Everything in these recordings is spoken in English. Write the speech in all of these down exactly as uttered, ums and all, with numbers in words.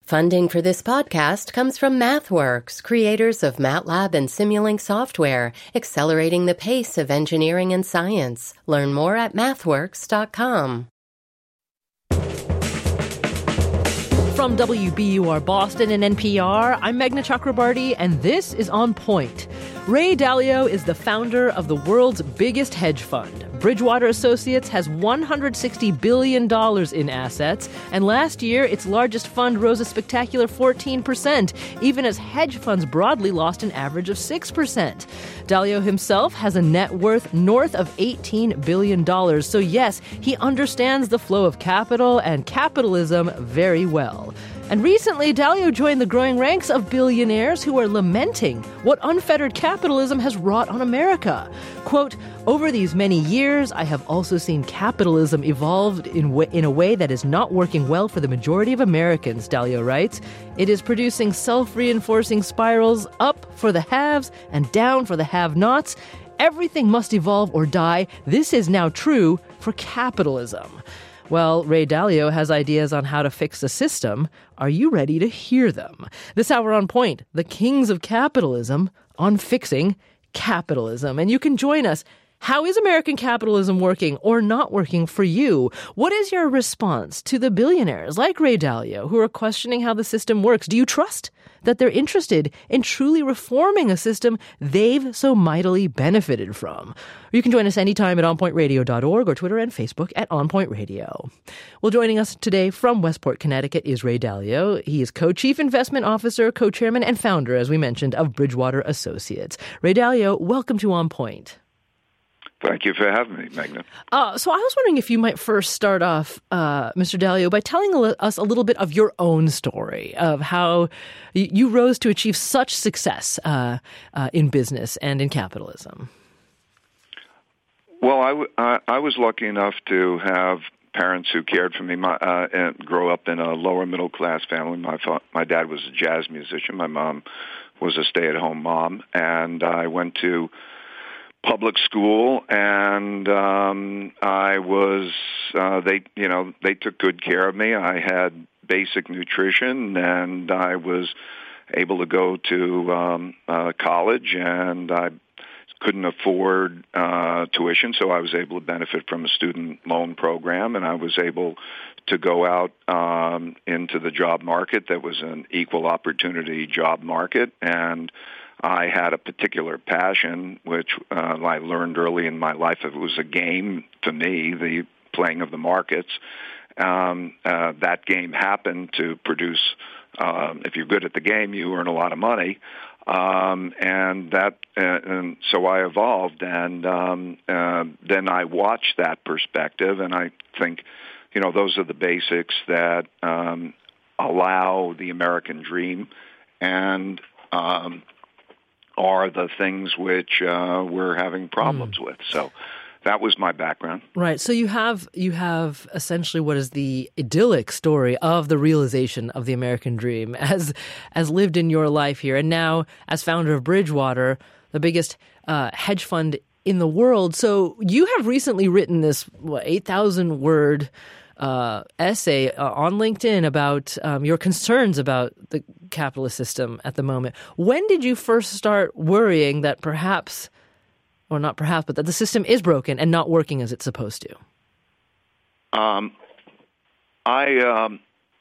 Funding for this podcast comes from MathWorks, creators of MATLAB and Simulink software, accelerating the pace of engineering and science. Learn more at mathworks dot com. From W B U R Boston and N P R, I'm Meghna Chakrabarty, and this is On Point. Ray Dalio is the founder of the world's biggest hedge fund. Bridgewater Associates has one hundred sixty billion dollars in assets, and last year its largest fund rose a spectacular fourteen percent, even as hedge funds broadly lost an average of six percent. Dalio himself has a net worth north of eighteen billion dollars, so yes, he understands the flow of capital and capitalism very well. And recently, Dalio joined the growing ranks of billionaires who are lamenting what unfettered capitalism has wrought on America. Quote, "Over these many years, I have also seen capitalism evolved in, w- in a way that is not working well for the majority of Americans," Dalio writes. "It is producing self-reinforcing spirals up for the haves and down for the have-nots. Everything must evolve or die. This is now true for capitalism." Well, Ray Dalio has ideas on how to fix the system. Are you ready to hear them? This hour on Point, the kings of capitalism on fixing capitalism. And you can join us. How is American capitalism working or not working for you? What is your response to the billionaires like Ray Dalio who are questioning how the system works? Do you trust that they're interested in truly reforming a system they've so mightily benefited from? You can join us anytime at on point radio dot org or Twitter and Facebook at OnPoint Radio. Well, joining us today from Westport, Connecticut is Ray Dalio. He is co-chief investment officer, co-chairman, and founder, as we mentioned, of Bridgewater Associates. Ray Dalio, welcome to On Point. Thank you for having me, Meghna. Uh, so I was wondering if you might first start off, uh, Mister Dalio, by telling us a little bit of your own story of how you rose to achieve such success uh, uh, in business and in capitalism. Well, I, w- I, I was lucky enough to have parents who cared for me. My, uh, and grow up in a lower middle class family. My fa- my dad was a jazz musician. My mom was a stay-at-home mom, and I went to public school, and um, I was, uh, they, you know, they took good care of me. I had basic nutrition, and I was able to go to um, uh, college, and I couldn't afford uh, tuition, so I was able to benefit from a student loan program, and I was able to go out um, into the job market that was an equal opportunity job market, and I had a particular passion, which uh, I learned early in my life. It was a game to me, the playing of the markets. Um, uh, that game happened to produce, uh, if you're good at the game, you earn a lot of money. Um, and that, uh, and so I evolved, and um, uh, then I watched that perspective, and I think, you know, those are the basics that um, allow the American dream, and um, are the things which uh, we're having problems mm. with. So that was my background. Right. So you have you have essentially what is the idyllic story of the realization of the American dream as as lived in your life here. And now as founder of Bridgewater, the biggest uh, hedge fund in the world. So you have recently written this what, eight thousand word Uh, essay uh, on LinkedIn about um, your concerns about the capitalist system at the moment. When did you first start worrying that perhaps, or not perhaps, but that the system is broken and not working as it's supposed to? Um, I um,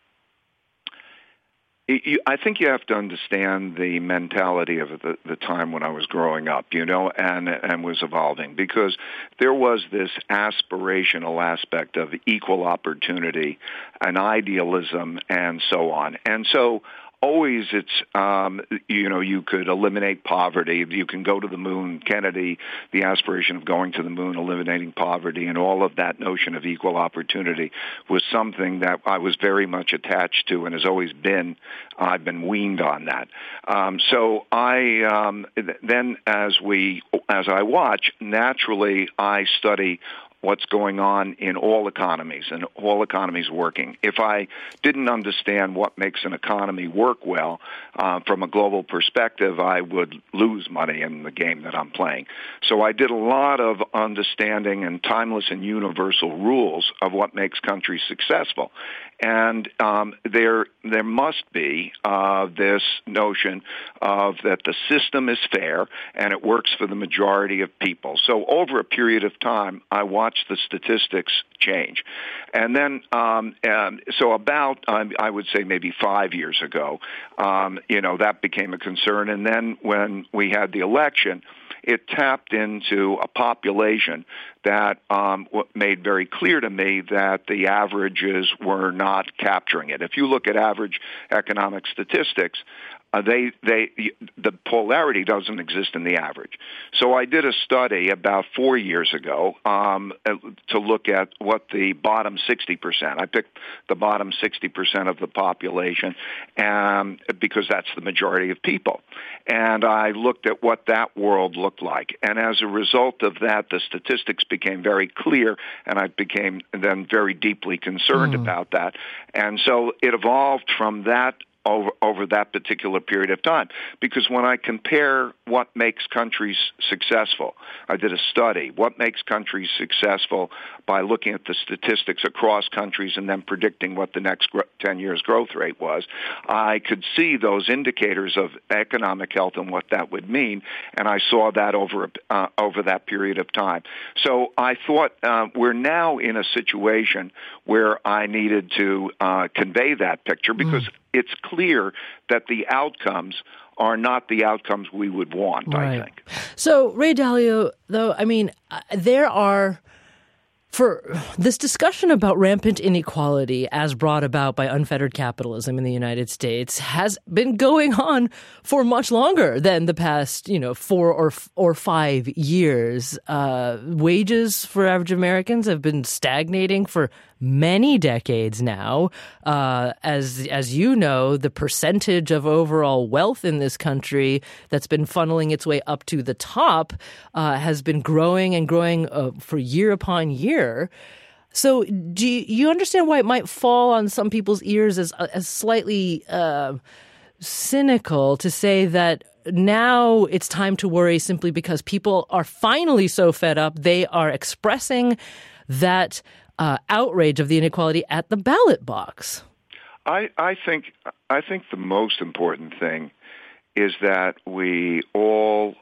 you, I think you have to understand the mentality of the, the time when I was growing up, you know, and and was evolving, because there was this aspirational aspect of equal opportunity and idealism and so on. And so always it's, um, you know, you could eliminate poverty. You can go to the moon. Kennedy, the aspiration of going to the moon, eliminating poverty, and all of that notion of equal opportunity was something that I was very much attached to and has always been. I've been weaned on that. Um, so I um, then, as we, as I watch, naturally I study what's going on in all economies, and all economies working. If I didn't understand what makes an economy work well uh, from a global perspective, I would lose money in the game that I'm playing. So I did a lot of understanding and timeless and universal rules of what makes countries successful. And um, there there must be uh, this notion of that the system is fair and it works for the majority of people. So over a period of time, I watched the statistics change. And then, um, and so about, um, I would say maybe five years ago, um, you know, that became a concern. And then when we had the election, it tapped into a population that um, made very clear to me that the averages were not capturing it. If you look at average economic statistics, uh, they they the polarity doesn't exist in the average. So I did a study about four years ago um, to look at what the bottom sixty percent. I picked the bottom sixty percent of the population um, because that's the majority of people. And I looked at what that world looked like. And as a result of that, the statistics became very clear, and I became then very deeply concerned mm. about that. And so it evolved from that over over that particular period of time. Because when I compare what makes countries successful, I did a study, what makes countries successful by looking at the statistics across countries and then predicting what the next ten years growth rate was, I could see those indicators of economic health and what that would mean, and I saw that over uh, over that period of time. So I thought uh, we're now in a situation where I needed to uh, convey that picture because mm. it's clear that the outcomes are not the outcomes we would want, right. I think. So, Ray Dalio, though, I mean, uh, there are, for this discussion about rampant inequality as brought about by unfettered capitalism in the United States has been going on for much longer than the past, you know, four or or five years. Uh, wages for average Americans have been stagnating for many decades now. Uh, as as you know, the percentage of overall wealth in this country that's been funneling its way up to the top uh, has been growing and growing uh, for year upon year. So do you, you understand why it might fall on some people's ears as, as slightly uh, cynical to say that now it's time to worry simply because people are finally so fed up they are expressing that Uh, outrage of the inequality at the ballot box? I, I think I think the most important thing is that we all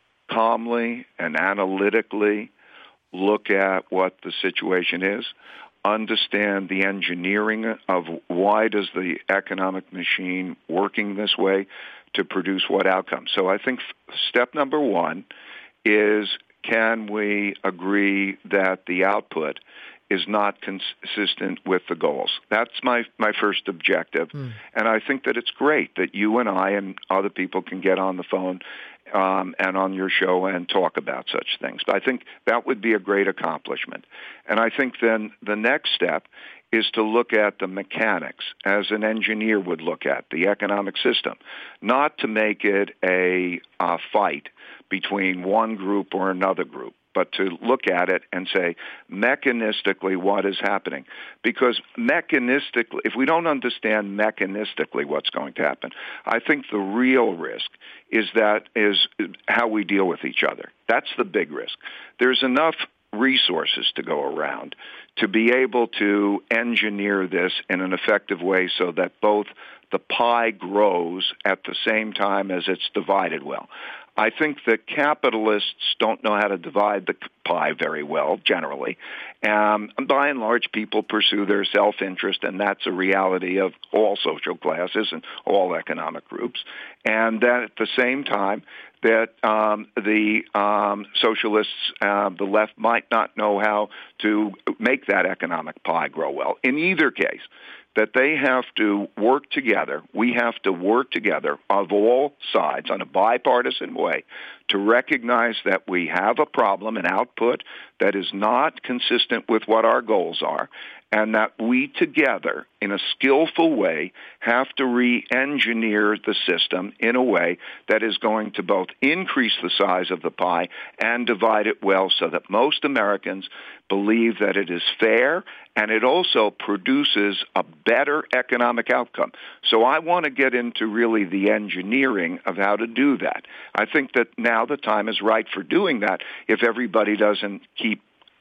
calmly and analytically look at what the situation is, understand the engineering of why does the economic machine working this way to produce what outcomes. So I think step number one is, can we agree that the output is not consistent with the goals? That's my, my first objective. Mm. And I think that it's great that you and I and other people can get on the phone um, and on your show and talk about such things. But I think that would be a great accomplishment. And I think then the next step is to look at the mechanics as an engineer would look at the economic system, not to make it a, a fight between one group or another group, but to look at it and say, mechanistically, what is happening? Because mechanistically, if we don't understand mechanistically what's going to happen, I think the real risk is that is how we deal with each other. That's the big risk. There's enough resources to go around to be able to engineer this in an effective way so that both the pie grows at the same time as it's divided well. I think that capitalists don't know how to divide the pie very well, generally. Um, by and large, people pursue their self-interest, and that's a reality of all social classes and all economic groups. And that at the same time, that um, the um, socialists, uh, the left, might not know how to make that economic pie grow well. In either case, that they have to work together, we have to work together of all sides on a bipartisan way to recognize that we have a problem, an output that is not consistent with what our goals are, and that we together, in a skillful way, have to re-engineer the system in a way that is going to both increase the size of the pie and divide it well so that most Americans believe that it is fair and it also produces a better economic outcome. So I want to get into really the engineering of how to do that. I think that now the time is right for doing that if everybody doesn't keep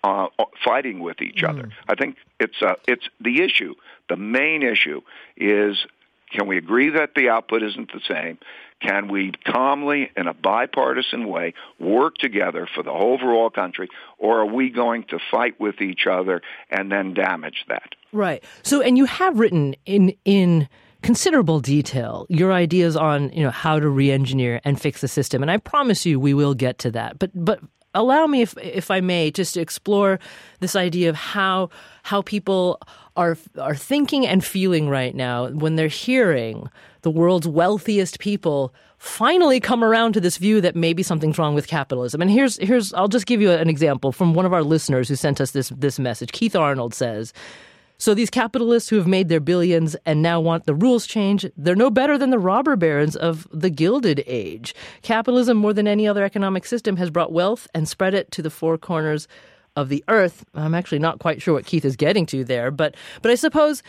uh, fighting with each mm. other. I think it's uh, it's the issue. The main issue is, can we agree that the output isn't the same? Can we calmly, in a bipartisan way, work together for the overall country, or are we going to fight with each other and then damage that? Right. So, and you have written in in considerable detail your ideas on, you know, how to re-engineer and fix the system, and I promise you we will get to that. But but allow me, if if I may, just to explore this idea of how how people are are thinking and feeling right now when they're hearing the world's wealthiest people finally come around to this view that maybe something's wrong with capitalism. And here's here's I'll just give you an example from one of our listeners who sent us this this message. Keith Arnold says, so these capitalists who have made their billions and now want the rules changed, they're no better than the robber barons of the Gilded Age. Capitalism, more than any other economic system, has brought wealth and spread it to the four corners of the earth. I'm actually not quite sure what Keith is getting to there, but but I suppose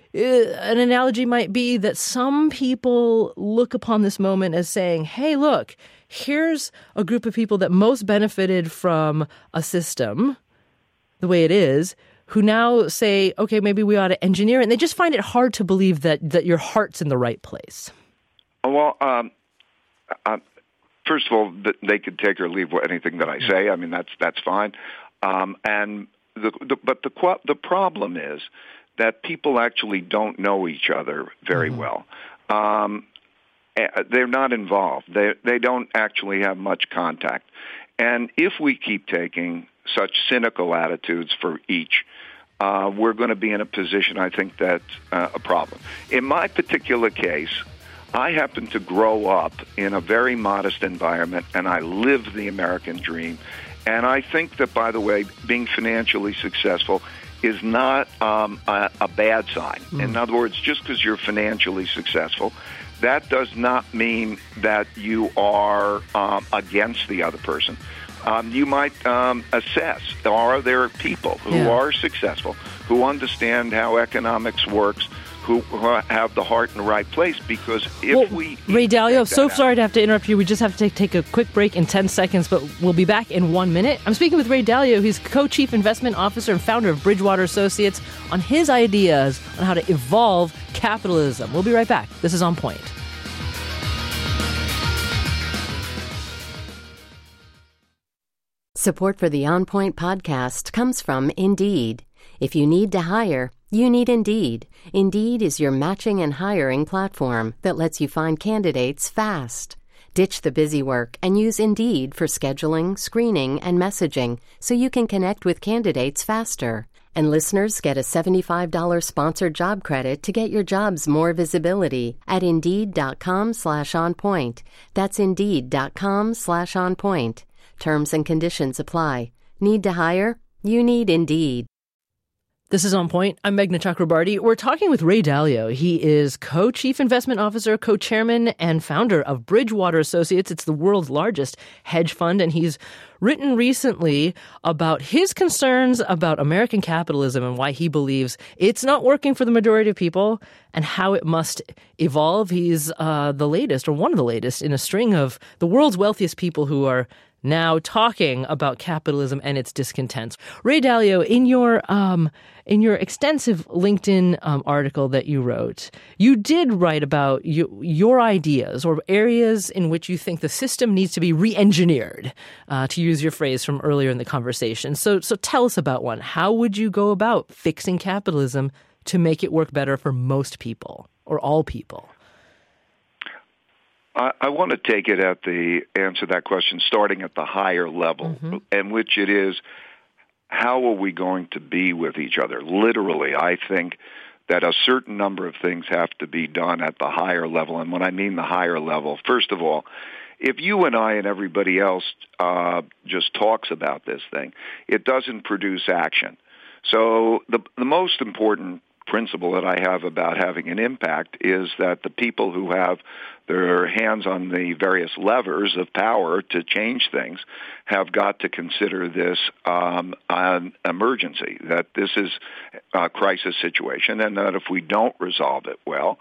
an analogy might be that some people look upon this moment as saying, hey, look, here's a group of people that most benefited from a system the way it is, who now say, okay, maybe we ought to engineer it. And they just find it hard to believe that, that your heart's in the right place. Well, um, uh, first of all, they could take or leave anything that I say. I mean, that's that's fine. Um, and the, the, but the the problem is that people actually don't know each other very mm-hmm. well. Um, they're not involved. They they don't actually have much contact. And if we keep taking such cynical attitudes for each, uh, we're going to be in a position, I think, that's uh, a problem. In my particular case, I happen to grow up in a very modest environment, and I live the American dream. And I think that, by the way, being financially successful is not um, a, a bad sign. Mm. In other words, just because you're financially successful, that does not mean that you are um, against the other person. Um, you might um, assess, are there people who yeah. are successful, who understand how economics works, who have the heart in the right place? Because if well, we... Ray Dalio, so out, sorry to have to interrupt you. We just have to take, take a quick break in ten seconds, but we'll be back in one minute. I'm speaking with Ray Dalio. He's co-chief investment officer and founder of Bridgewater Associates, on his ideas on how to evolve capitalism. We'll be right back. This is On Point. Support for the On Point podcast comes from Indeed. If you need to hire, you need Indeed. Indeed is your matching and hiring platform that lets you find candidates fast. Ditch the busy work and use Indeed for scheduling, screening, and messaging so you can connect with candidates faster. And listeners get a seventy-five dollars sponsored job credit to get your jobs more visibility at Indeed.com slash on point. That's Indeed.com slash on point. Terms and conditions apply. Need to hire? You need Indeed. This is On Point. I'm Meghna Chakrabarty. We're talking with Ray Dalio. He is co-chief investment officer, co-chairman, and founder of Bridgewater Associates. It's the world's largest hedge fund, and he's written recently about his concerns about American capitalism and why he believes it's not working for the majority of people and how it must evolve. He's uh, the latest, or one of the latest, in a string of the world's wealthiest people who are now talking about capitalism and its discontents. Ray Dalio, in your um, in your extensive LinkedIn um, article that you wrote, you did write about you, your ideas or areas in which you think the system needs to be re-engineered, uh, to use your phrase from earlier in the conversation. So, so tell us about one. How would you go about fixing capitalism to make it work better for most people or all people? I, I want to take it at the answer that question, starting at the higher level, mm-hmm. in which it is, how are we going to be with each other? Literally, I think that a certain number of things have to be done at the higher level. And when I mean the higher level, first of all, if you and I and everybody else uh, just talks about this thing, it doesn't produce action. So the the most important principle that I have about having an impact is that the people who have their hands on the various levers of power to change things have got to consider this um, an emergency, that this is a crisis situation, and that if we don't resolve it well,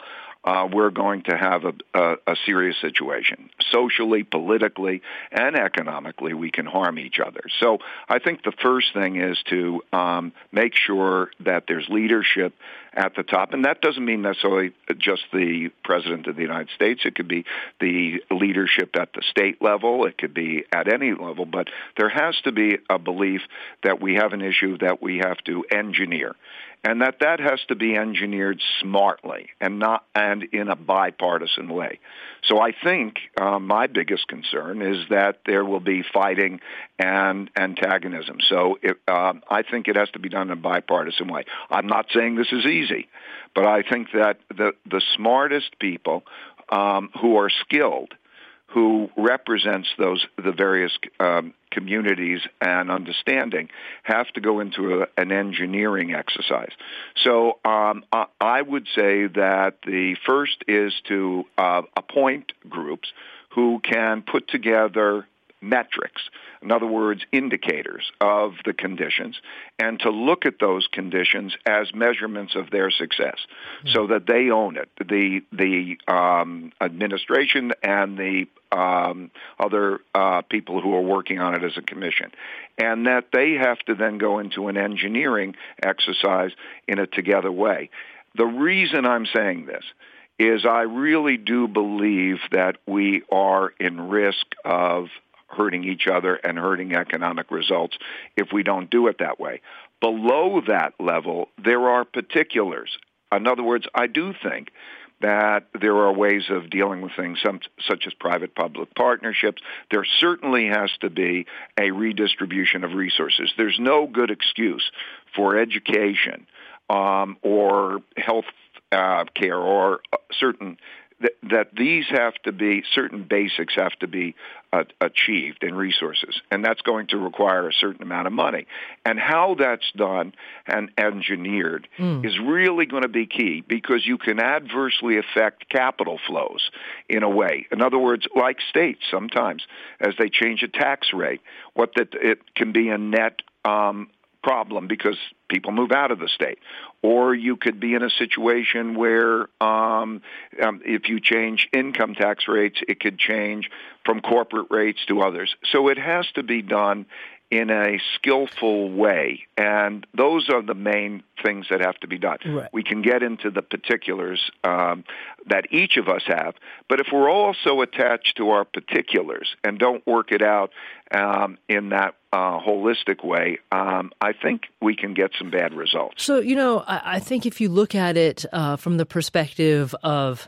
uh, we're going to have a, a, a serious situation. Socially, politically, and economically, we can harm each other. So I think the first thing is to um, make sure that there's leadership at the top. And that doesn't mean necessarily just the President of the United States. It could be the leadership at the state level. It could be at any level. But there has to be a belief that we have an issue that we have to engineer, and that that has to be engineered smartly and not and in a bipartisan way. So I think uh, my biggest concern is that there will be fighting and antagonism. So it, um, I think it has to be done in a bipartisan way. I'm not saying this is easy, but I think that the, the smartest people um, who are skilled, who represents those the various um, communities and understanding, have to go into a, an engineering exercise. So um, I, I would say that the first is to uh, appoint groups who can put together metrics, in other words, indicators of the conditions, and to look at those conditions as measurements of their success, mm-hmm. so that they own it. The the um, administration and the um, other uh, people who are working on it as a commission, and that they have to then go into an engineering exercise in a together way. The reason I'm saying this is I really do believe that we are in risk of hurting each other and hurting economic results if we don't do it that way. Below that level, there are particulars. In other words, I do think that there are ways of dealing with things some, such as private-public partnerships. There certainly has to be a redistribution of resources. There's no good excuse for education um, or health uh, care or certain That, that these have to be, certain basics have to be uh, achieved in resources, and that's going to require a certain amount of money. And how that's done and engineered mm. is really going to be key, because you can adversely affect capital flows in a way. In other words, like states sometimes, as they change a tax rate, what that it can be a net um, problem because people move out of the state. Or you could be in a situation where um, um, if you change income tax rates, it could change from corporate rates to others. So it has to be done in a skillful way, and those are the main things that have to be done. Right. We can get into the particulars um, that each of us have, but if we're also attached to our particulars and don't work it out um, in that uh, holistic way, um, I think we can get some bad results. So, you know, I, I think if you look at it uh, from the perspective of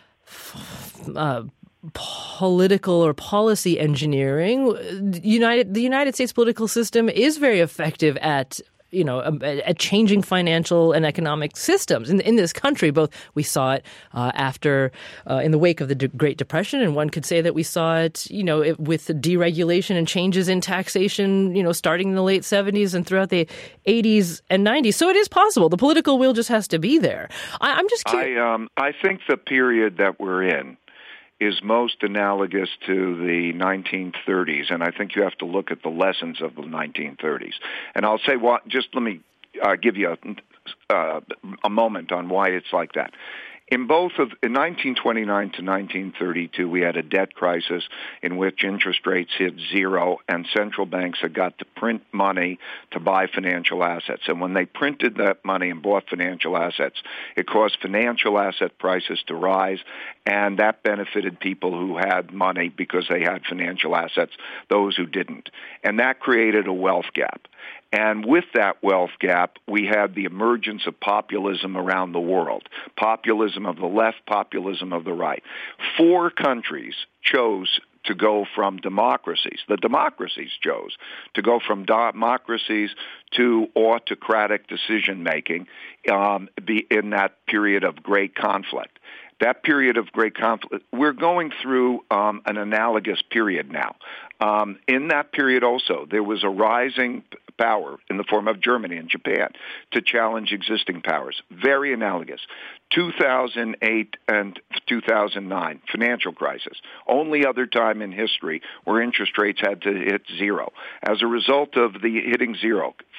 uh, political or policy engineering, United the United States political system is very effective at you know at changing financial and economic systems in in this country. Both we saw it uh, after uh, in the wake of the De- Great Depression, and one could say that we saw it you know it, with the deregulation and changes in taxation you know starting in the late seventies and throughout the eighties and nineties. So it is possible. The political will just has to be there. I, I'm just curious. I um I think the period that we're in is most analogous to the nineteen thirties, and I think you have to look at the lessons of the nineteen thirties. And I'll say, well, just let me uh, give you a, uh, a moment on why it's like that. In both of in nineteen twenty-nine to nineteen thirty-two, we had a debt crisis in which interest rates hit zero, and central banks had got to print money to buy financial assets. And when they printed that money and bought financial assets, it caused financial asset prices to rise, and that benefited people who had money because they had financial assets, those who didn't. And that created a wealth gap. And with that wealth gap, we had the emergence of populism around the world. Populism of the left, populism of the right. Four countries chose to go from democracies. The democracies chose to go from democracies to autocratic decision-making um, be in that period of great conflict. That period of great conflict, we're going through um, an analogous period now. Um, in that period also, there was a rising power in the form of Germany and Japan to challenge existing powers. Very analogous. two thousand eight and two thousand nine, financial crisis. Only other time in history where interest rates had to hit zero. As a result of the hitting zero,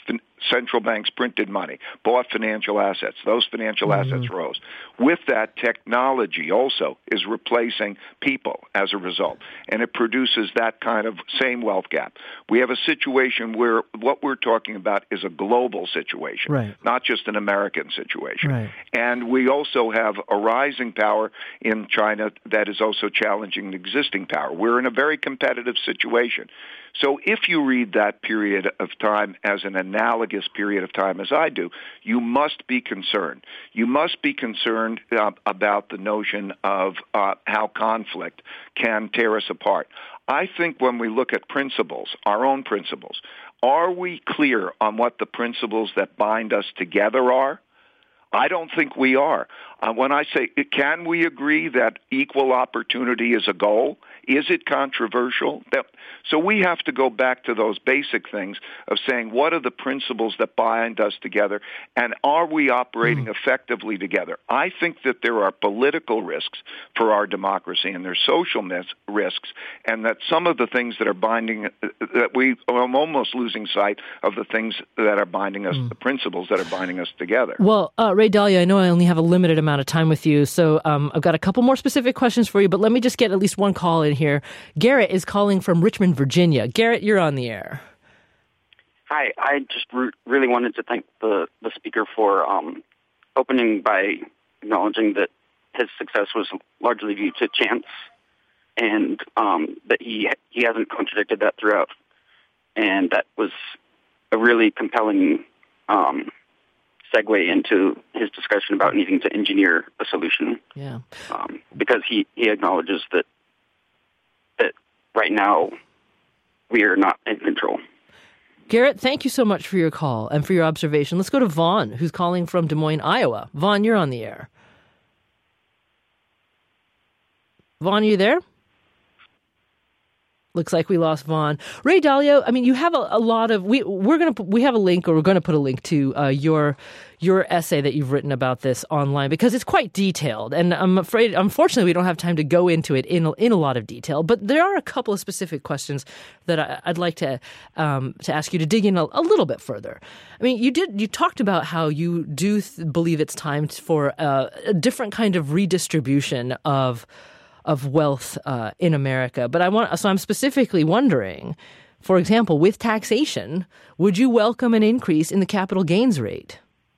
Central banks printed money, bought financial assets. Those financial mm-hmm. assets rose. With that, technology also is replacing people as a result, and it produces that kind of same wealth gap. We have a situation where what we're talking about is a global situation, right. not just an American situation. Right. And we also have a rising power in China that is also challenging the existing power. We're in a very competitive situation. So if you read that period of time as an analogous period of time as I do, you must be concerned. You must be concerned uh, about the notion of uh, how conflict can tear us apart. I think when we look at principles, our own principles, are we clear on what the principles that bind us together are? I don't think we are. Uh, when I say, can we agree that equal opportunity is a goal? Is it controversial? That, so we have to go back to those basic things of saying, what are the principles that bind us together, and are we operating mm. effectively together? I think that there are political risks for our democracy, and there's social mis- risks, and that some of the things that are binding, uh, that we are almost losing sight of the things that are binding us, mm. the principles that are binding us together. Well, uh, Ray Dalio, I know I only have a limited amount of time with you, so um, I've got a couple more specific questions for you, but let me just get at least one call in here. Garrett is calling from Richmond, Virginia. Garrett, you're on the air. Hi, I just re- really wanted to thank the, the speaker for um, opening by acknowledging that his success was largely due to chance, and um, that he he hasn't contradicted that throughout. And that was a really compelling um segue into his discussion about needing to engineer a solution. Yeah. Um, because he, he acknowledges that that right now we are not in control. Garrett, thank you so much for your call and for your observation. Let's go to Vaughn, who's calling from Des Moines, Iowa. Vaughn, you're on the air. Vaughn, are you there? Looks like we lost Vaughn. Ray Dalio, I mean, you have a, a lot of we we're gonna put, we have a link, or we're going to put a link to uh, your your essay that you've written about this online, because it's quite detailed, and I'm afraid, unfortunately, we don't have time to go into it in in a lot of detail. But there are a couple of specific questions that I, I'd like to um, to ask you to dig in a, a little bit further. I mean, you did you talked about how you do th- believe it's time for uh, a different kind of redistribution of. of wealth uh, in America. But I want, so I'm specifically wondering, for example, with taxation, would you welcome an increase in the capital gains rate?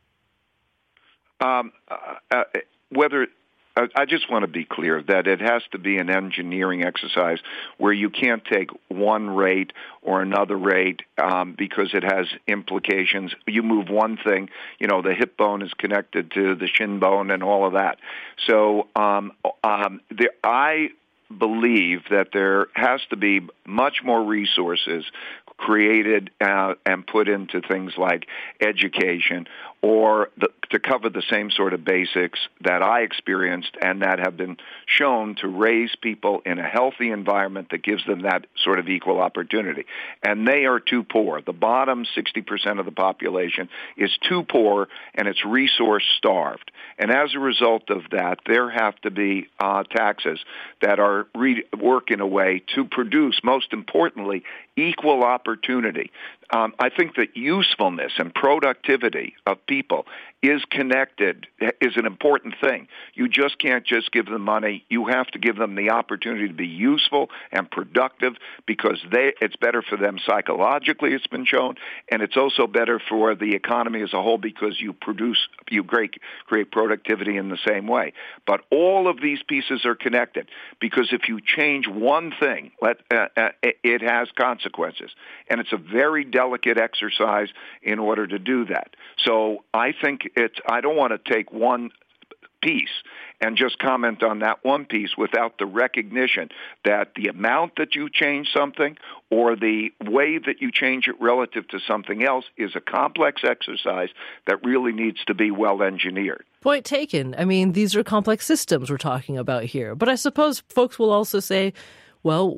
Um, uh, uh, whether I just want to be clear that it has to be an engineering exercise where you can't take one rate or another rate um, because it has implications. You move one thing, you know, the hip bone is connected to the shin bone and all of that. So um, um, there, I believe that there has to be much more resources created uh, and put into things like education, or the, to cover the same sort of basics that I experienced and that have been shown to raise people in a healthy environment that gives them that sort of equal opportunity. And they are too poor. The bottom sixty percent of the population is too poor, and it's resource-starved. And as a result of that, there have to be uh, taxes that are re- work in a way to produce, most importantly, equal opportunity. Um, I think that usefulness and productivity of people is connected, is an important thing. You just can't just give them money. You have to give them the opportunity to be useful and productive, because they, it's better for them psychologically, it's been shown, and it's also better for the economy as a whole because you produce, you create, create productivity in the same way. But all of these pieces are connected, because if you change one thing, let, uh, uh, it has consequences. And it's a very delicate exercise in order to do that. So I think it's, I don't want to take one piece and just comment on that one piece without the recognition that the amount that you change something or the way that you change it relative to something else is a complex exercise that really needs to be well engineered. Point taken. I mean, these are complex systems we're talking about here. But I suppose folks will also say, well,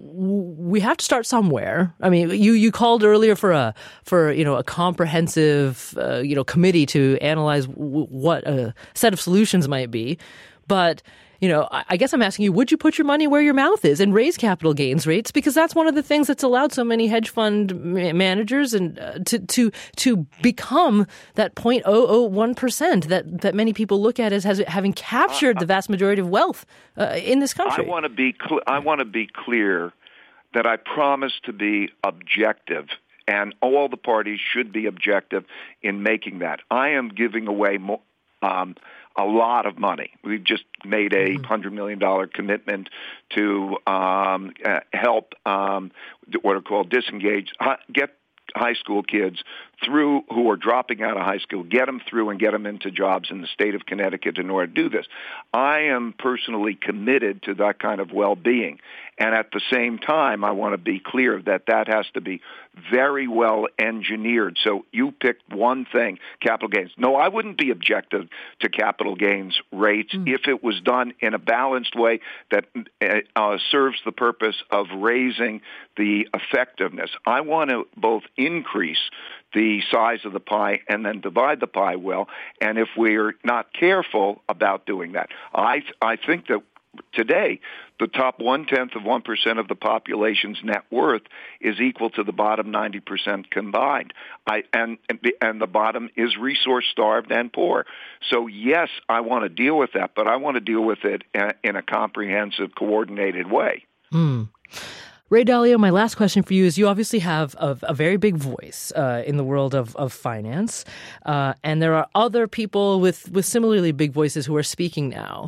we have to start somewhere. I mean, you, you called earlier for a for you know a comprehensive uh, you know committee to analyze w- what a set of solutions might be, but you know, I, I guess I'm asking you, would you put your money where your mouth is and raise capital gains rates? Because that's one of the things that's allowed so many hedge fund ma- managers and uh, to to to become that zero point zero zero one percent that, that many people look at as, as having captured the vast majority of wealth uh, in this country. I want to be cl- I want to be clear that I promise to be objective, and all the parties should be objective in making that. I am giving away mo- um, a lot of money. We've just made a one hundred million dollars commitment to um, uh, help um, what are called disengaged, uh, get high school kids through who are dropping out of high school, get them through and get them into jobs in the state of Connecticut in order to do this. I am personally committed to that kind of well-being. And at the same time, I want to be clear that that has to be very well engineered. So you picked one thing, capital gains. No, I wouldn't be objective to capital gains rates mm. if it was done in a balanced way that uh, serves the purpose of raising the effectiveness. I want to both increase the size of the pie and then divide the pie well. And if we're not careful about doing that, I I think that today the top one-tenth of one percent of the population's net worth is equal to the bottom ninety percent combined. I, and, and the bottom is resource-starved and poor. So, yes, I want to deal with that, but I want to deal with it in a comprehensive, coordinated way. Hmm. Ray Dalio, my last question for you is you obviously have a, a very big voice uh, in the world of, of finance, uh, and there are other people with, with similarly big voices who are speaking now.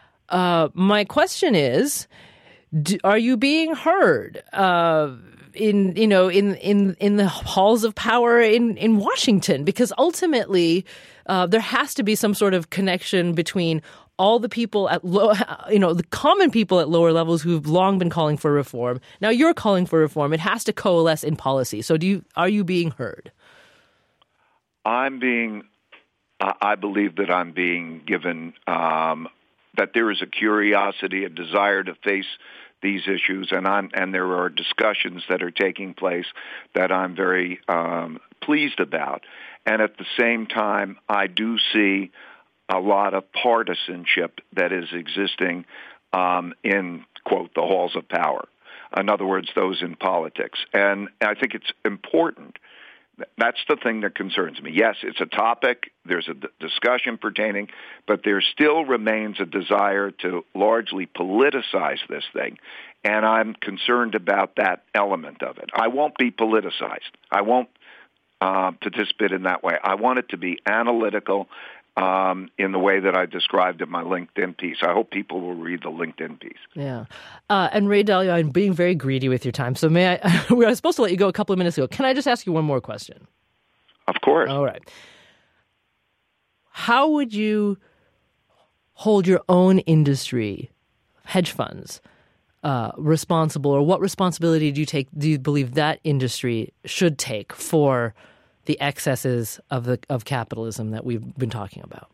Uh, my question is, do, are you being heard uh, in you know in, in in the halls of power in, in Washington? Because ultimately, uh, there has to be some sort of connection between all the people at low, you know, the common people at lower levels who've long been calling for reform. Now you're calling for reform. It has to coalesce in policy. So, do you are you being heard? I'm being. Uh, I believe that I'm being given. Um, that there is a curiosity, a desire to face these issues, and I'm, and there are discussions that are taking place that I'm very um, pleased about. And at the same time, I do see a lot of partisanship that is existing um, in, quote, the halls of power. In other words, those in politics. And I think it's important. That's the thing that concerns me. Yes, it's a topic. There's a d- discussion pertaining, but there still remains a desire to largely politicize this thing, and I'm concerned about that element of it. I won't be politicized. I won't uh, participate in that way. I want it to be analytical um, in the way that I described in my LinkedIn piece. I hope people will read the LinkedIn piece. Yeah. Uh, and Ray Dalio, I'm being very greedy with your time. So may I, we were supposed to let you go a couple of minutes ago. Can I just ask you one more question? Of course. All right. How would you hold your own industry, hedge funds, uh, responsible, or what responsibility do you take, do you believe that industry should take for the excesses of the of capitalism that we've been talking about?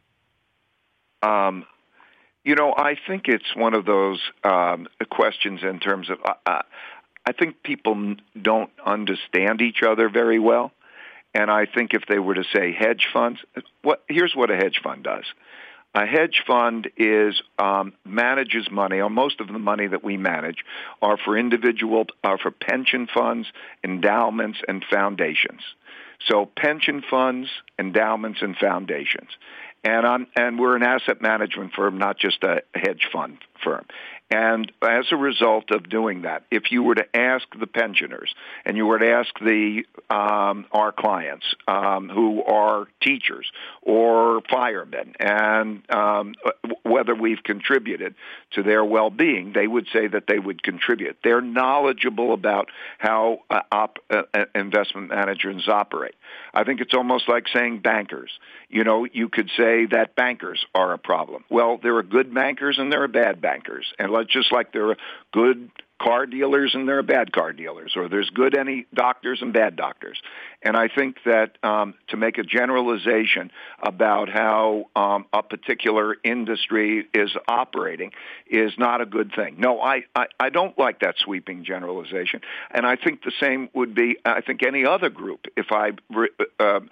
Um, you know, I think it's one of those um, questions in terms of, uh, I think people don't understand each other very well. And I think if they were to say hedge funds, what here's what a hedge fund does. A hedge fund is um, manages money, or most of the money that we manage are for individual, are for pension funds, endowments, and foundations. So pension funds, endowments, and foundations. And I'm, and we're an asset management firm, not just a hedge fund firm. And as a result of doing that, if you were to ask the pensioners and you were to ask the um, our clients um, who are teachers or firemen and um, whether we've contributed to their well-being, they would say that they would contribute. They're knowledgeable about how uh, op- uh, investment managers operate. I think it's almost like saying bankers. You know, you could say that bankers are a problem. Well, there are good bankers and there are bad bankers. And just like there are good car dealers and there are bad car dealers, or there's good any doctors and bad doctors. And I think that um, to make a generalization about how um, a particular industry is operating is not a good thing. No, I, I, I don't like that sweeping generalization. And I think the same would be, I think, any other group. If I uh,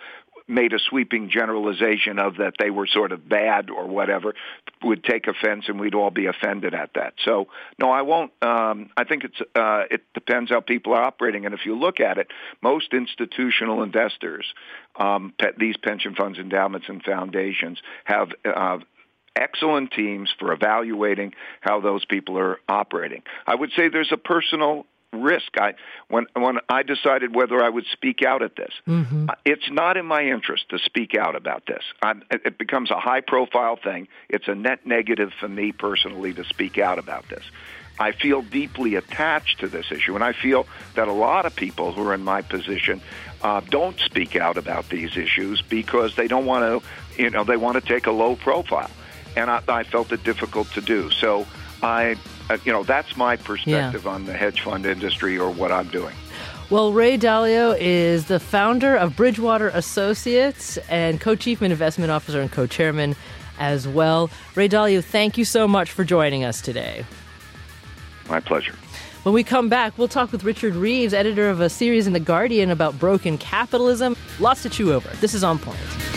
made a sweeping generalization of that they were sort of bad or whatever, would take offense and we'd all be offended at that. So, no, I won't. Um, I think it's uh, it depends how people are operating. And if you look at it, most institutional investors, um, pe- these pension funds, endowments, and foundations have uh, excellent teams for evaluating how those people are operating. I would say there's a personal risk. I when when I decided whether I would speak out at this, mm-hmm. it's not in my interest to speak out about this. I'm, it becomes a high-profile thing. It's a net negative for me personally to speak out about this. I feel deeply attached to this issue, and I feel that a lot of people who are in my position uh, don't speak out about these issues because they don't want to, you know, they want to take a low profile, and I, I felt it difficult to do. So I. Uh, you know, that's my perspective yeah. on the hedge fund industry or what I'm doing. Well, Ray Dalio is the founder of Bridgewater Associates and co-chief investment officer and co-chairman as well. Ray Dalio, thank you so much for joining us today. My pleasure. When we come back, we'll talk with Richard Reeves, editor of a series in The Guardian about broken capitalism. Lots to chew over. This is On Point.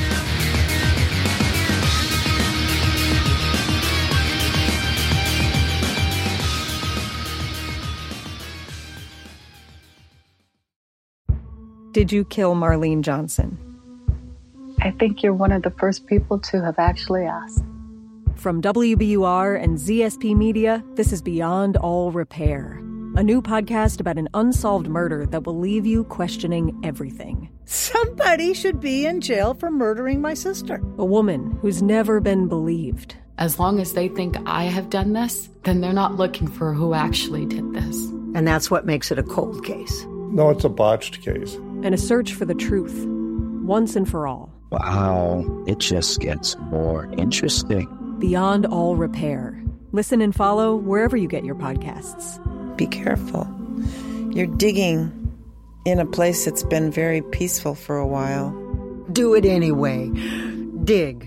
Did you kill Marlene Johnson? I think you're one of the first people to have actually asked. From W B U R and Z S P Media, this is Beyond All Repair, a new podcast about an unsolved murder that will leave you questioning everything. Somebody should be in jail for murdering my sister. A woman who's never been believed. As long as they think I have done this, then they're not looking for who actually did this. And that's what makes it a cold case. No, it's a botched case. And a search for the truth, once and for all. Wow, it just gets more interesting. Beyond All Repair. Listen and follow wherever you get your podcasts. Be careful. You're digging in a place that's been very peaceful for a while. Do it anyway. Dig.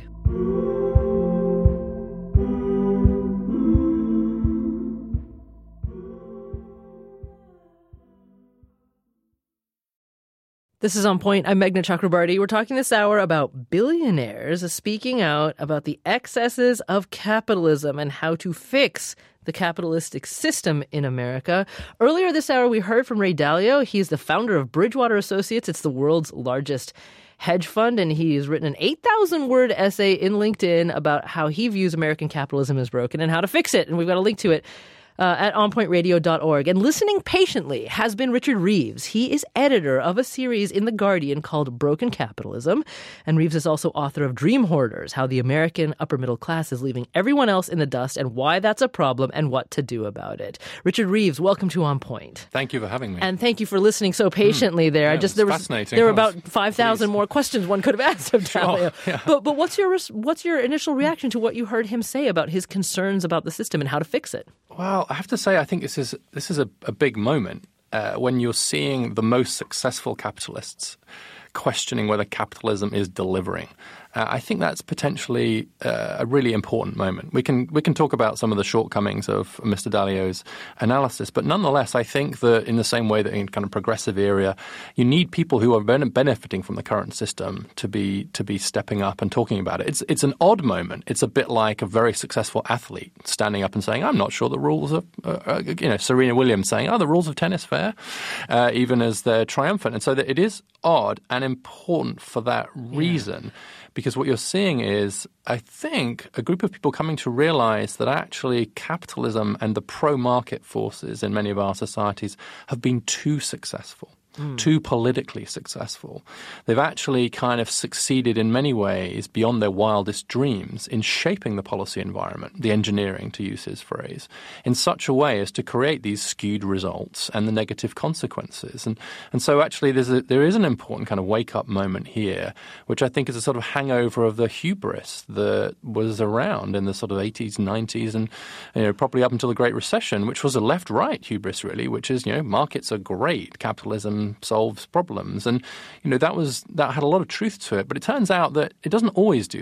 This is On Point. I'm Meghna Chakrabarty. We're talking this hour about billionaires speaking out about the excesses of capitalism and how to fix the capitalistic system in America. Earlier this hour, we heard from Ray Dalio. He's the founder of Bridgewater Associates. It's the world's largest hedge fund, and he's written an eight thousand word essay in LinkedIn about how he views American capitalism as broken and how to fix it. And we've got a link to it Uh, at on point radio dot org. And listening patiently has been Richard Reeves. He is editor of a series in The Guardian called Broken Capitalism. And Reeves is also author of Dream Hoarders, How the American Upper Middle Class is Leaving Everyone Else in the Dust and Why That's a Problem and What to Do About It. Richard Reeves, welcome to On Point. Thank you for having me. And thank you for listening so patiently mm. there. Yeah, I just there was fascinating. there were about five thousand more questions one could have asked of Dalio. Sure, yeah. But but what's your what's your initial reaction to what you heard him say about his concerns about the system and how to fix it? Well, I have to say, I think this is this is a, a big moment uh, when you're seeing the most successful capitalists questioning whether capitalism is delivering. Uh, I think that's potentially uh, a really important moment. We can we can talk about some of the shortcomings of Mister Dalio's analysis, but nonetheless, I think that in the same way that in kind of progressive area, you need people who are ben- benefiting from the current system to be to be stepping up and talking about it. It's it's an odd moment. It's a bit like a very successful athlete standing up and saying, "I'm not sure the rules of," uh, uh, you know, Serena Williams saying, "Oh, the rules of tennis fair," uh, even as they're triumphant. And so that it is odd and important for that reason. Yeah. Because what you're seeing is, I think, a group of people coming to realize that actually capitalism and the pro-market forces in many of our societies have been too successful. Mm. Too politically successful. They've actually kind of succeeded in many ways beyond their wildest dreams in shaping the policy environment, the engineering, to use his phrase, in such a way as to create these skewed results and the negative consequences. And and so actually there's a, there is an important kind of wake-up moment here, which I think is a sort of hangover of the hubris that was around in the sort of eighties, nineties, and you know probably up until the Great Recession, which was a left-right hubris really, which is, you know, markets are great, capitalism solves problems. And, you know, that was that had a lot of truth to it. But it turns out that it doesn't always do that.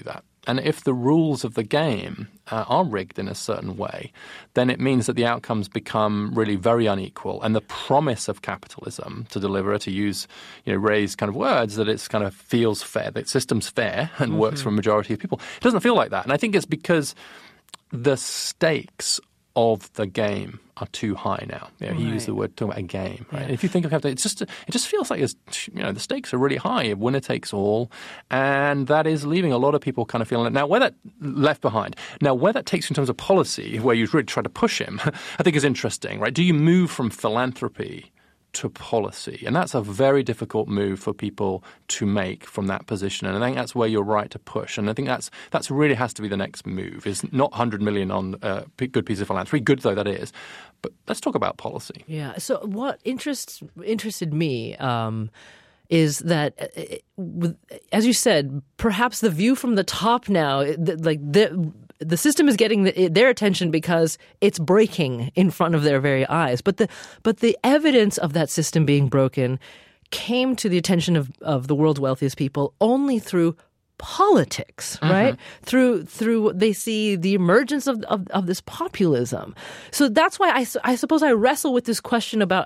And if the rules of the game uh, are rigged in a certain way, then it means that the outcomes become really very unequal. And the promise of capitalism to deliver, to use, you know, Ray's kind of words, that it's kind of feels fair, that system's fair and mm-hmm. works for a majority of people. It doesn't feel like that. And I think it's because the stakes of the game are too high now. You know, he right. used the word talking about a game. Right? Yeah. If you think of capitalism, it's just it just feels like it's, you know, the stakes are really high. Winner takes all, and that is leaving a lot of people kind of feeling it. Now, where that left behind. Now, where that takes you in terms of policy, where you really try to push him, I think is interesting. Right? Do you move from philanthropy to policy? And that's a very difficult move for people to make from that position. And I think that's where you're right to push. And I think that's that's really has to be the next move, is not one hundred million on a good piece of philanthropy, good though that is. But let's talk about policy. Yeah. So what interests interested me um, is that, uh, as you said, perhaps the view from the top now, like the the system is getting the, their attention because it's breaking in front of their very eyes. But the but the evidence of that system being broken came to the attention of, of the world's wealthiest people only through politics, right? Mm-hmm. Through through they see the emergence of, of of this populism. So that's why I, I suppose I wrestle with this question about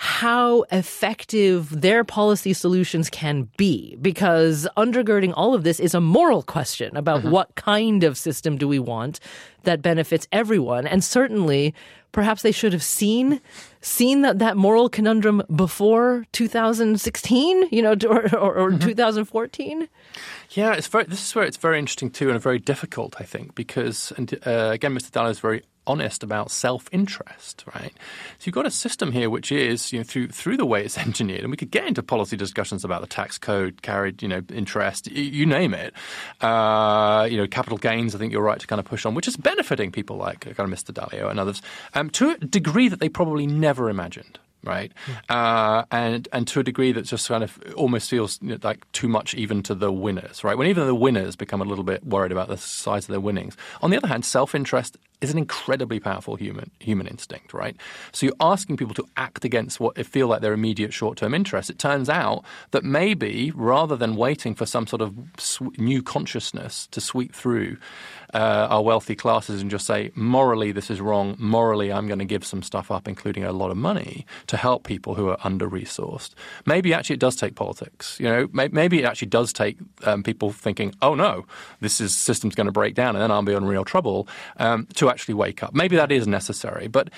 how effective their policy solutions can be, because undergirding all of this is a moral question about mm-hmm. what kind of system do we want that benefits everyone. And certainly, perhaps they should have seen seen that, that moral conundrum before two thousand sixteen, you know, or, or, or mm-hmm. two thousand fourteen. Yeah, it's very. This is where it's very interesting too, and very difficult, I think, because and uh, again, Mister Dalio is very honest about self-interest, right? So you've got a system here which is, you know, through through the way it's engineered, and we could get into policy discussions about the tax code, carried, you know, interest, you, you name it. Uh, you know, capital gains, I think you're right to kind of push on, which is benefiting people like kind of Mister Dalio and others um, to a degree that they probably never imagined. Right, uh, and and to a degree that just kind of almost feels, you know, like too much even to the winners. Right, when even the winners become a little bit worried about the size of their winnings. On the other hand, self-interest is an incredibly powerful human human instinct. Right, so you're asking people to act against what they feel like their immediate short-term interests. It turns out that maybe rather than waiting for some sort of sw- new consciousness to sweep through uh, our wealthy classes and just say morally this is wrong, morally I'm going to give some stuff up, including a lot of money, to help people who are under-resourced. Maybe actually it does take politics. You know, maybe it actually does take um, people thinking, oh no, this is system's going to break down and then I'll be in real trouble, um, to actually wake up. Maybe that is necessary. But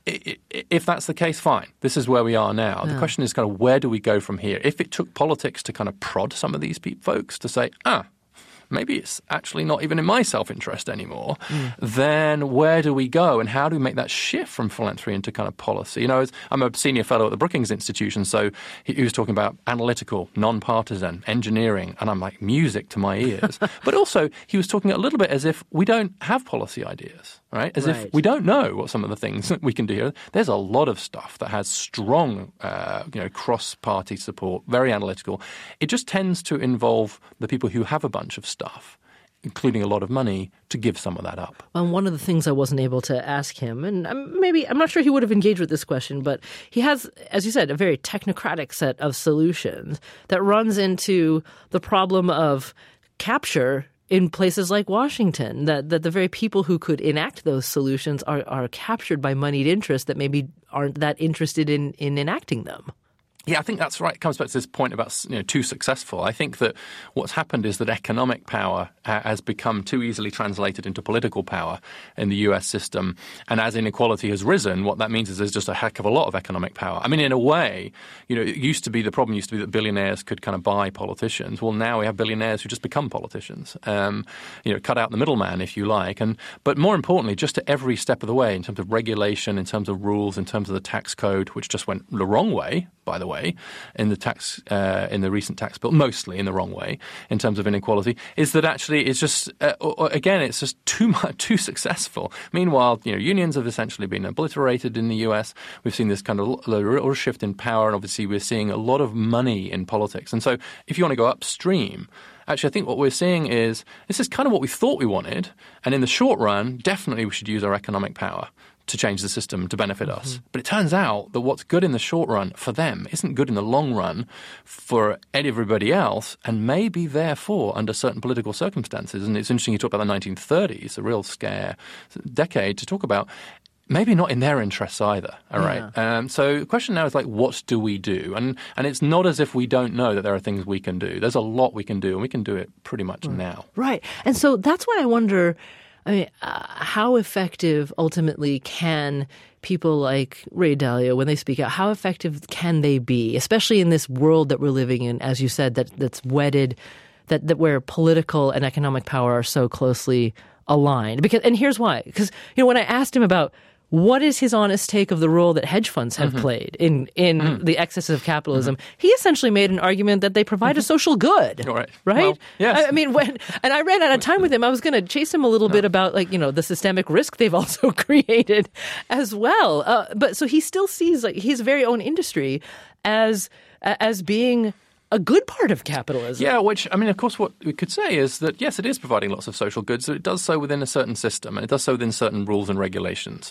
if that's the case, fine. This is where we are now. Yeah. The question is kind of where do we go from here? If it took politics to kind of prod some of these folks to say, ah, maybe it's actually not even in my self-interest anymore, mm. then where do we go and how do we make that shift from philanthropy into kind of policy? You know, I'm a senior fellow at the Brookings Institution, so he, he was talking about analytical, non-partisan, engineering, and I'm like, music to my ears. But also, he was talking a little bit as if we don't have policy ideas. Right? As right. if we don't know what some of the things that we can do here. There's a lot of stuff that has strong, uh, you know, cross-party support, very analytical. It just tends to involve the people who have a bunch of stuff, including a lot of money, to give some of that up. And one of the things I wasn't able to ask him, and maybe I'm not sure he would have engaged with this question, but he has, as you said, a very technocratic set of solutions that runs into the problem of capture in places like Washington, that, that the very people who could enact those solutions are, are captured by moneyed interests that maybe aren't that interested in, in enacting them. Yeah, I think that's right. It comes back to this point about, you know, too successful. I think that what's happened is that economic power ha- has become too easily translated into political power in the U S system. And as inequality has risen, what that means is there's just a heck of a lot of economic power. I mean, in a way, you know, it used to be, the problem used to be that billionaires could kind of buy politicians. Well, now we have billionaires who just become politicians. Um, you know, cut out the middleman, if you like. And but more importantly, just at every step of the way, in terms of regulation, in terms of rules, in terms of the tax code, which just went the wrong way, by the way, in the tax uh, in the recent tax bill, mostly in the wrong way in terms of inequality, is that actually it's just uh, again it's just too much too successful. Meanwhile, you know, unions have essentially been obliterated in the U S. We've seen this kind of little shift in power, and obviously we're seeing a lot of money in politics. And so, if you want to go upstream, actually, I think what we're seeing is this is kind of what we thought we wanted, and in the short run, definitely we should use our economic power to change the system to benefit mm-hmm. us. But it turns out that what's good in the short run for them isn't good in the long run for everybody else, and maybe therefore under certain political circumstances. And it's interesting you talk about the nineteen thirties, a real scare decade to talk about. Maybe not in their interests either, all right? Yeah. Um, so the question now is like, what do we do? And and it's not as if we don't know that there are things we can do. There's a lot we can do, and we can do it pretty much right. now. Right. And so that's why I wonder, I mean, uh, how effective ultimately can people like Ray Dalio, when they speak out, how effective can they be, especially in this world that we're living in, as you said, that that's wedded, that, that where political and economic power are so closely aligned? Because, and here's why. Because, you know, when I asked him about what is his honest take of the role that hedge funds have mm-hmm. played in, in mm-hmm. the excesses of capitalism? Mm-hmm. He essentially made an argument that they provide mm-hmm. a social good. Right. Right? Well, yes. I, I mean, when, and I ran out of time with him. I was going to chase him a little no. bit about, like, you know, the systemic risk they've also created as well. Uh, but so he still sees, like, his very own industry as as being a good part of capitalism. Yeah, which, I mean, of course, what we could say is that, yes, it is providing lots of social goods, but it does so within a certain system, and it does so within certain rules and regulations.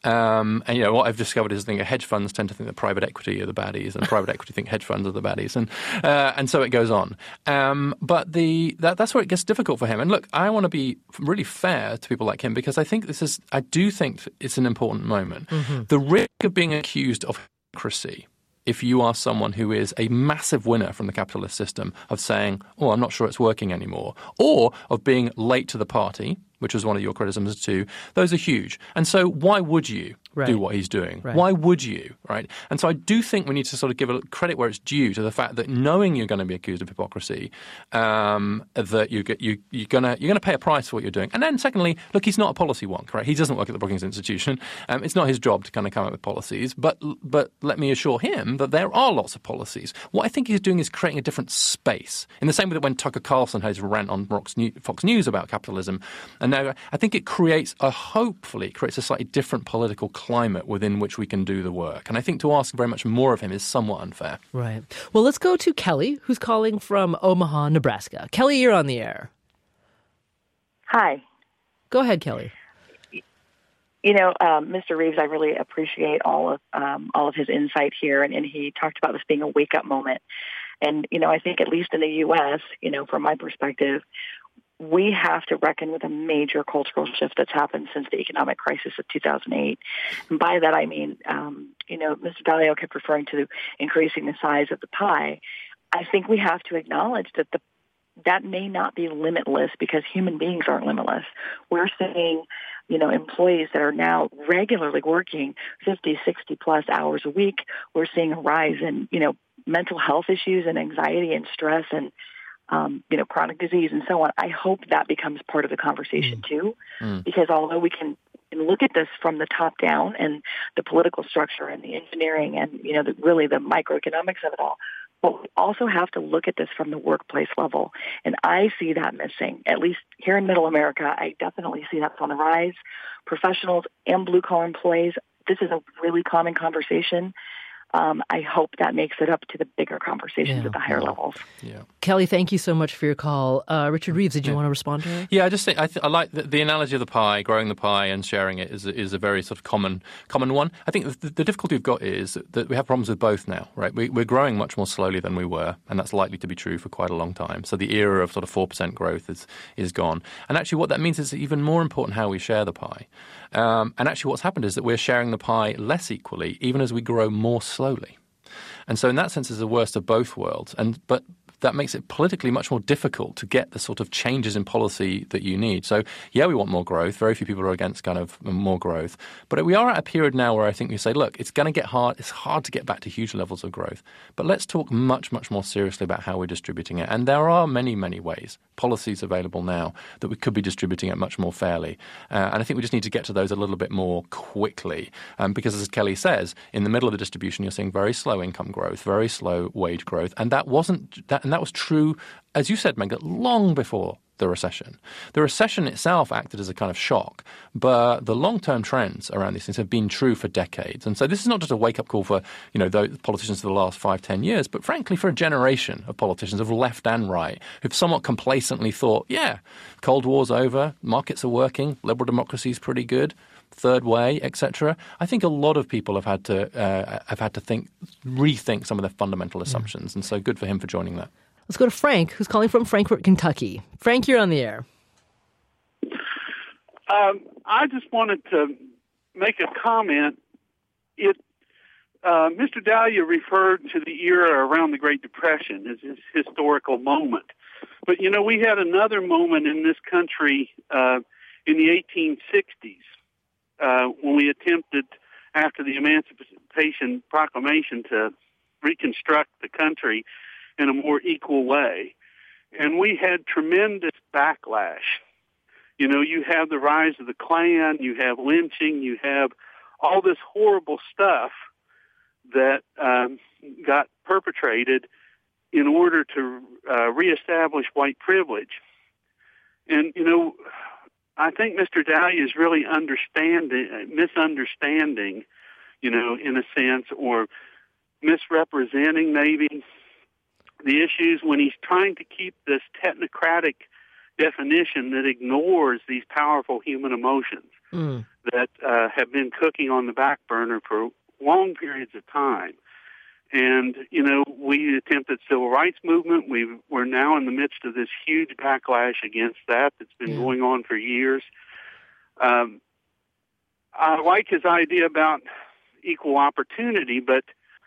Um, and, you know, what I've discovered is that hedge funds tend to think that private equity are the baddies, and private equity think hedge funds are the baddies, and uh, and so it goes on. Um, but the that, that's where it gets difficult for him. And look, I want to be really fair to people like him, because I think this is, I do think it's an important moment. Mm-hmm. The risk of being accused of hypocrisy, if you are someone who is a massive winner from the capitalist system, of saying, oh, I'm not sure it's working anymore, or of being late to the party, which was one of your criticisms too, those are huge. And so why would you right. do what he's doing? Right. Why would you, right? And so I do think we need to sort of give a credit where it's due to the fact that knowing you're going to be accused of hypocrisy, um, that you get, you, you're going to you're going to pay a price for what you're doing. And then secondly, look, he's not a policy wonk, right? He doesn't work at the Brookings Institution. Um, it's not his job to kind of come up with policies. But but let me assure him that there are lots of policies. What I think he's doing is creating a different space. In the same way that when Tucker Carlson had his rant on Fox News about capitalism, and now I think it creates a, hopefully, creates a slightly different political climate within which we can do the work. And I think to ask very much more of him is somewhat unfair. Right. Well, let's go to Kelly, who's calling from Omaha, Nebraska. Kelly, you're on the air. Hi. Go ahead, Kelly. You know, um, Mister Reeves, I really appreciate all of um, all of his insight here, and, and he talked about this being a wake-up moment. And, you know, I think at least in the U S, you know, from my perspective, we have to reckon with a major cultural shift that's happened since the economic crisis of two thousand eight. And by that, I mean, um, you know, Mister Dalio kept referring to increasing the size of the pie. I think we have to acknowledge that the that may not be limitless, because human beings aren't limitless. We're seeing, you know, employees that are now regularly working fifty, sixty plus hours a week. We're seeing a rise in, you know, mental health issues and anxiety and stress and Um, you know, chronic disease and so on. I hope that becomes part of the conversation mm. too, mm. because although we can look at this from the top down and the political structure and the engineering and, you know, the, really the microeconomics of it all, but we also have to look at this from the workplace level. And I see that missing, at least here in Middle America. I definitely see that's on the rise. Professionals and blue-collar employees, this is a really common conversation. Um, I hope that makes it up to the bigger conversations yeah. at the higher levels. Yeah. Kelly, thank you so much for your call. Uh, Richard Reeves, did you yeah. want to respond to her? Yeah, I just think I, th- I like the, the analogy of the pie, growing the pie and sharing it is is a very sort of common common one. I think the, the difficulty we've got is that we have problems with both now, right? We, we're growing much more slowly than we were, and that's likely to be true for quite a long time. So the era of sort of four percent growth is is gone. And actually what that means is even more important how we share the pie. Um, and actually what's happened is that we're sharing the pie less equally, even as we grow more slowly. And so in that sense, it's the worst of both worlds. And but that makes it politically much more difficult to get the sort of changes in policy that you need. So, yeah, we want more growth. Very few people are against kind of more growth. But we are at a period now where I think we say, look, it's going to get hard. It's hard to get back to huge levels of growth. But let's talk much, much more seriously about how we're distributing it. And there are many, many ways, policies available now that we could be distributing it much more fairly. Uh, and I think we just need to get to those a little bit more quickly. Um, because as Kelly says, in the middle of the distribution, you're seeing very slow income growth, very slow wage growth. And that wasn't that. And that was true, as you said, Meg, long before the recession. The recession itself acted as a kind of shock, but the long-term trends around these things have been true for decades. And so this is not just a wake-up call for, you know, those politicians for the last five, ten years, but frankly for a generation of politicians of left and right who've somewhat complacently thought, yeah, Cold War's over, markets are working, liberal democracy is pretty good. third way, et cetera. I think a lot of people have had to uh, have had to think, rethink some of their fundamental assumptions, mm. and so good for him for joining that. Let's go to Frank, who's calling from Frankfort, Kentucky. Frank, you're on the air. Um, I just wanted to make a comment. It, uh, Mister Dahlia referred to the era around the Great Depression as his historical moment. But, you know, we had another moment in this country uh, in the eighteen sixties uh, when we attempted, after the Emancipation Proclamation, to reconstruct the country in a more equal way. And we had tremendous backlash. You know, you have the rise of the Klan, you have lynching, you have all this horrible stuff that um, got perpetrated in order to uh, reestablish white privilege. And, you know, I think Mister Dahlia is really understanding, misunderstanding, you know, in a sense, or misrepresenting maybe the issues when he's trying to keep this technocratic definition that ignores these powerful human emotions mm. that uh, have been cooking on the back burner for long periods of time. And, you know, we attempted civil rights movement. We, we're now in the midst of this huge backlash against that that's been yeah. going on for years. Um, I like his idea about equal opportunity, but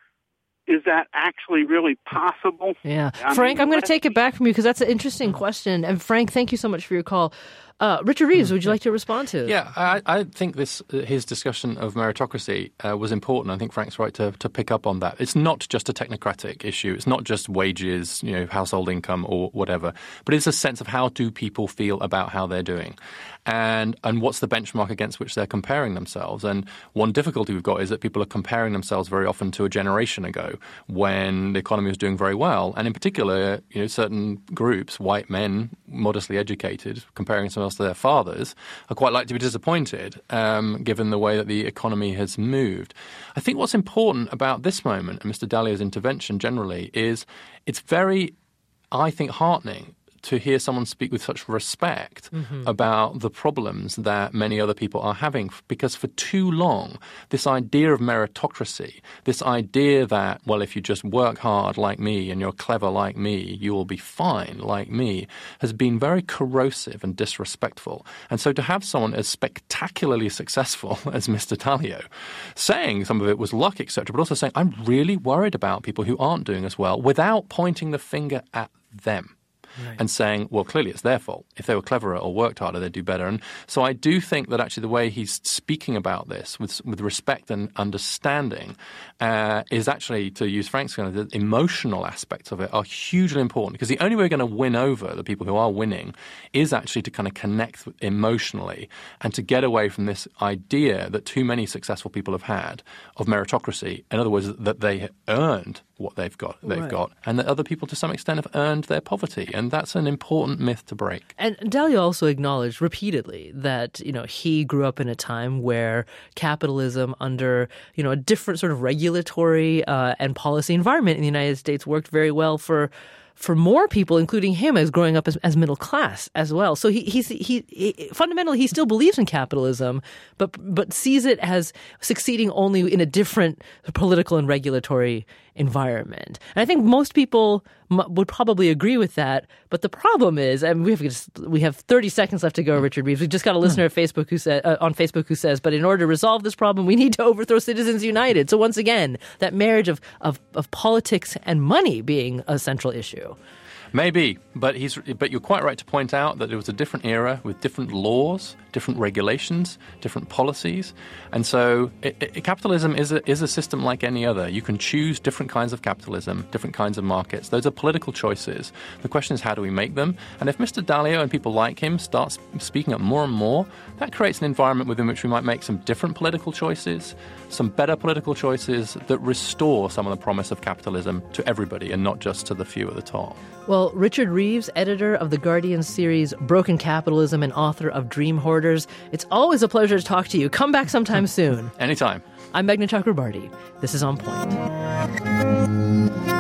is that actually really possible? Yeah. I Frank, mean, I'm going to take it back from you because that's an interesting question. And Frank, thank you so much for your call. Uh, Richard Reeves, would you like to respond to? Yeah, I, I think this his discussion of meritocracy uh, was important. I think Frank's right to, to pick up on that. It's not just a technocratic issue. It's not just wages, you know, household income or whatever, but it's a sense of how do people feel about how they're doing. And and what's the benchmark against which they're comparing themselves? And one difficulty we've got is that people are comparing themselves very often to a generation ago when the economy was doing very well. And in particular, you know, certain groups, white men, modestly educated, comparing themselves to their fathers, are quite likely to be disappointed um, given the way that the economy has moved. I think what's important about this moment and Mister Dahlia's intervention generally is it's very, I think, heartening to hear someone speak with such respect mm-hmm. about the problems that many other people are having. Because for too long, this idea of meritocracy, this idea that, well, if you just work hard like me and you're clever like me, you will be fine like me, has been very corrosive and disrespectful. And so to have someone as spectacularly successful as Mister Dahlia saying some of it was luck, et cetera, but also saying, I'm really worried about people who aren't doing as well, without pointing the finger at them. Right. And saying, well, clearly it's their fault. If they were cleverer or worked harder, they'd do better. And so I do think that actually the way he's speaking about this with with respect and understanding uh, is actually, to use Frank's kind of the emotional aspects of it are hugely important, because the only way we're going to win over the people who are winning is actually to kind of connect emotionally and to get away from this idea that too many successful people have had of meritocracy. In other words, that they earned what they've got, they've right. got, and that other people to some extent have earned their poverty. And that's an important myth to break. And Dahlia also acknowledged repeatedly that, you know, he grew up in a time where capitalism under, you know, a different sort of regulatory uh, and policy environment in the United States worked very well for for more people, including him, as growing up as, as middle class as well. So he he's, he he fundamentally he still believes in capitalism, but but sees it as succeeding only in a different political and regulatory environment. And I think most people m- would probably agree with that. But the problem is, and we have just, we have thirty seconds left to go, Richard Reeves. We just got a listener at Facebook who said uh, on Facebook who says, but in order to resolve this problem, we need to overthrow Citizens United. So once again, that marriage of of, of politics and money being a central issue. Maybe, but he's but you're quite right to point out that it was a different era with different laws, different regulations, different policies, and so it, it, capitalism is a is a system like any other. You can choose different kinds of capitalism, different kinds of markets. Those are political choices. The question is, how do we make them? And if Mister Dahlia and people like him start speaking up more and more, that creates an environment within which we might make some different political choices, some better political choices that restore some of the promise of capitalism to everybody and not just to the few at the top. Well, Richard Reeves, editor of the Guardian series Broken Capitalism and author of Dream Hoarders, it's always a pleasure to talk to you. Come back sometime soon. Anytime. I'm Meghna Chakrabarti. This is On Point.